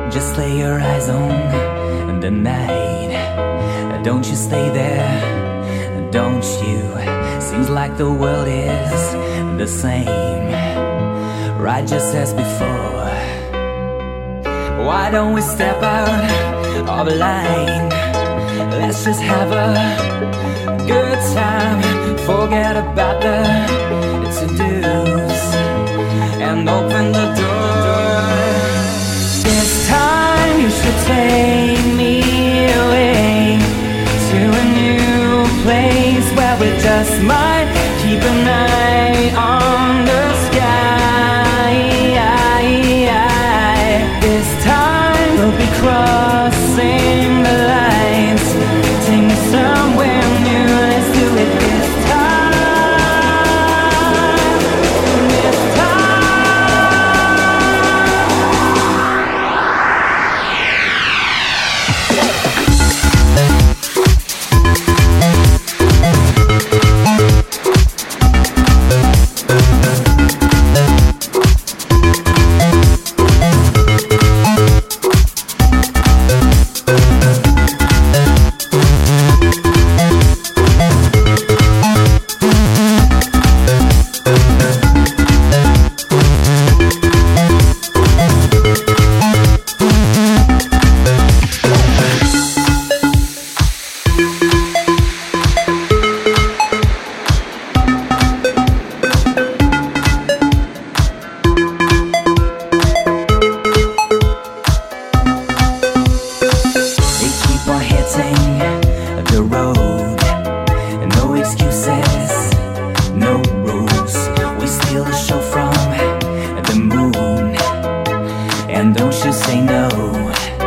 Just lay your eyes on the night. Don't you stay there, don't you? Seems like the world is the same, right just as before. Why don't we step out of line? Let's just have a good time. Forget about the to-dos and open the door. This time you should take me away to a new place where we just might keep an eye on the sky. This time we'll be crossing the lines. Take me somewhere new, let's do it this time. This the road, no excuses, no rules. We steal a show from the moon, and don't you say no.